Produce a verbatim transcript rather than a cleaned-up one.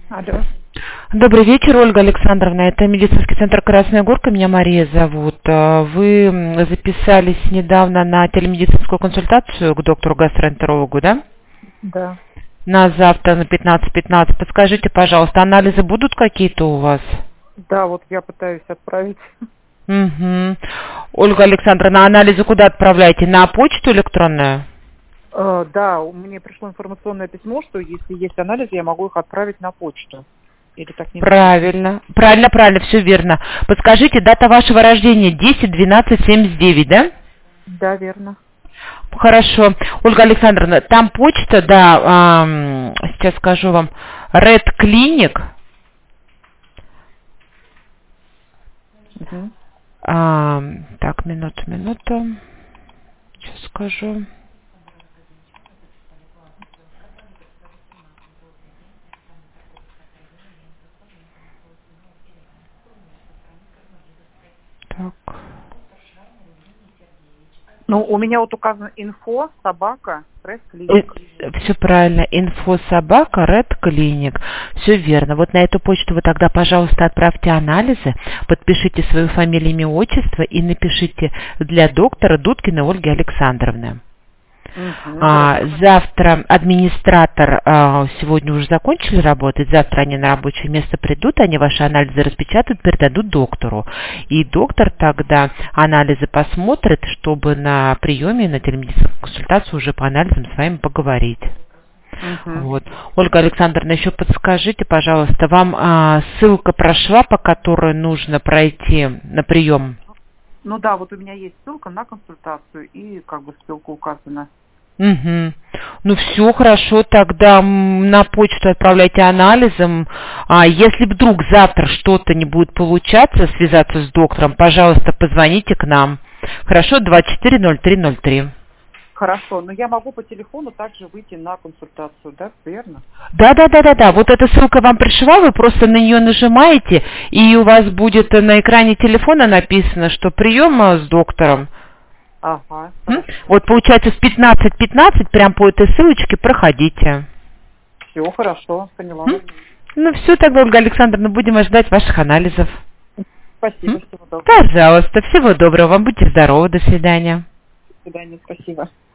Алло. Добрый вечер, Ольга Александровна. Это медицинский центр «Красная Горка». Меня Мария зовут. Вы записались недавно на телемедицинскую консультацию к доктору-гастроэнтерологу, да? Да. На завтра на пятнадцать пятнадцать. Подскажите, пожалуйста, анализы будут какие-то у вас? Да, вот я пытаюсь отправить. Угу. Ольга Александровна, анализы куда отправляете? На почту электронную? Э, да, мне пришло информационное письмо, что если есть анализы, я могу их отправить на почту. Или так не Правильно. Правильно, правильно, все верно. Подскажите, дата вашего рождения десять двенадцать семьдесят девять, да? Да, верно. Хорошо. Ольга Александровна, там почта, да, эм, сейчас скажу вам, Red Clinic. Угу. Эм, так, минуту, минуту. Сейчас скажу. Так. Ну, у меня вот указано инфо, собака, Red Clinic. Все правильно. Инфо собака Red Clinic. Все верно. Вот на эту почту вы тогда, пожалуйста, отправьте анализы, подпишите свою фамилию, имя, отчество и напишите для доктора Дудкиной Ольги Александровны. Угу. А, завтра администратор, а, сегодня уже закончили работать, завтра они на рабочее место придут, они ваши анализы распечатают, передадут доктору. И доктор тогда анализы посмотрит, чтобы на приеме, на телемедицинскую консультацию уже по анализам с вами поговорить. Угу. Вот. Ольга Александровна, еще подскажите, пожалуйста, вам а, ссылка прошла, по которой нужно пройти на прием? Ну да, вот у меня есть ссылка на консультацию и как бы ссылка указана. Угу. Ну все хорошо, тогда на почту отправляйте анализом. А если вдруг завтра что-то не будет получаться, связаться с доктором, пожалуйста, позвоните к нам. Хорошо, двадцать четыре ноль три ноль три. Хорошо, но я могу по телефону также выйти на консультацию, да, верно? Да, да, да, да, да. Вот эта ссылка вам пришла, вы просто на нее нажимаете, и у вас будет на экране телефона написано, что прием с доктором. Ага. Вот получается в пятнадцать пятнадцать прям по этой ссылочке проходите. Все, хорошо, поняла. М? Ну все, тогда, Ольга Александровна, будем ожидать ваших анализов. Спасибо, М? всего доброго. Пожалуйста, всего доброго, вам будьте здоровы, до свидания. До свидания, спасибо.